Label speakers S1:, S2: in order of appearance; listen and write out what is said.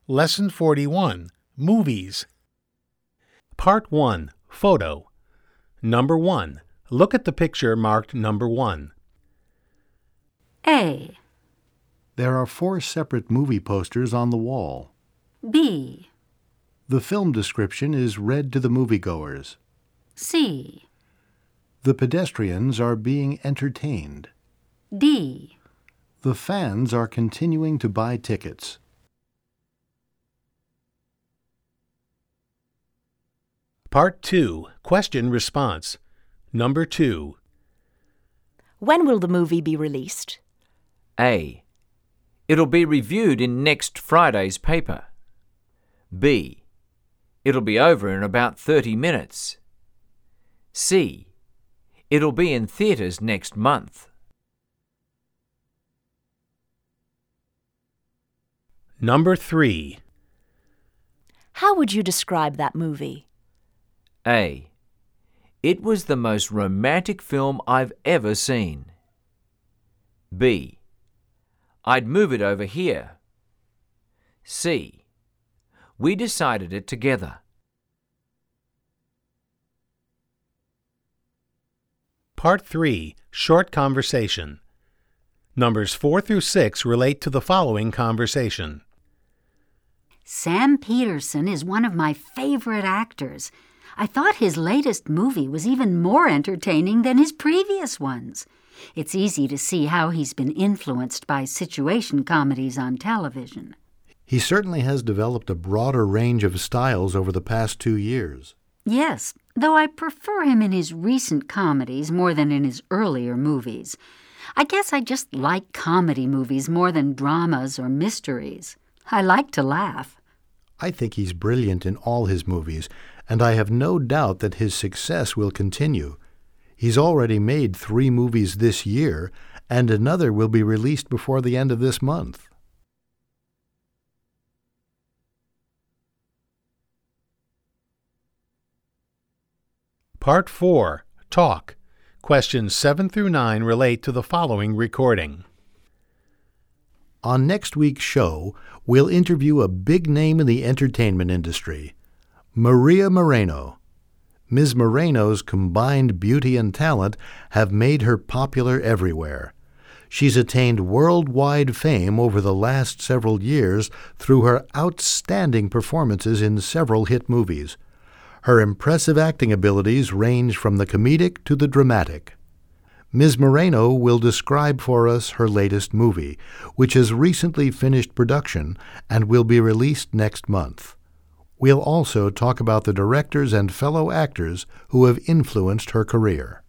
S1: Lesson 41, Movies. Part 1, Photo. Number 1. Look at the picture marked number 1.
S2: A.
S3: There are 4 separate movie posters on the wall.
S2: B.
S3: The film description is read to the moviegoers.
S2: C.
S3: The pedestrians are being entertained.
S2: D.
S3: The fans are continuing to buy tickets.
S1: Part 2, Question-Response. Number 2.
S4: When will the movie be released?
S5: A. It'll be reviewed in next Friday's paper. B. It'll be over in about 30 minutes. C. It'll be in theatres next month.
S1: Number 3.
S4: How would you describe that movie?
S5: A. It was the most romantic film I've ever seen. B. I'd move it over here. C. We decided it together.
S1: Part 3, Short Conversation. Numbers 4 through 6 relate to the following conversation.
S2: Sam Peterson is one of my favorite actors. I thought his latest movie was even more entertaining than his previous ones. It's easy to see how he's been influenced by situation comedies on television.
S3: He certainly has developed a broader range of styles over the past 2 years.
S2: Yes, though I prefer him in his recent comedies more than in his earlier movies. I guess I just like comedy movies more than dramas or mysteries. I like to laugh.
S3: I think he's brilliant in all his movies, and I have no doubt that his success will continue. He's already made 3 movies this year, and another will be released before the end of this month.
S1: Part 4, Talk. Questions 7 through 9 relate to the following recording.
S3: On next week's show, we'll interview a big name in the entertainment industry, Maria Moreno. Ms. Moreno's combined beauty and talent have made her popular everywhere. She's attained worldwide fame over the last several years through her outstanding performances in several hit movies. Her impressive acting abilities range from the comedic to the dramatic. Ms. Moreno will describe for us her latest movie, which has recently finished production and will be released next month. We'll also talk about the directors and fellow actors who have influenced her career.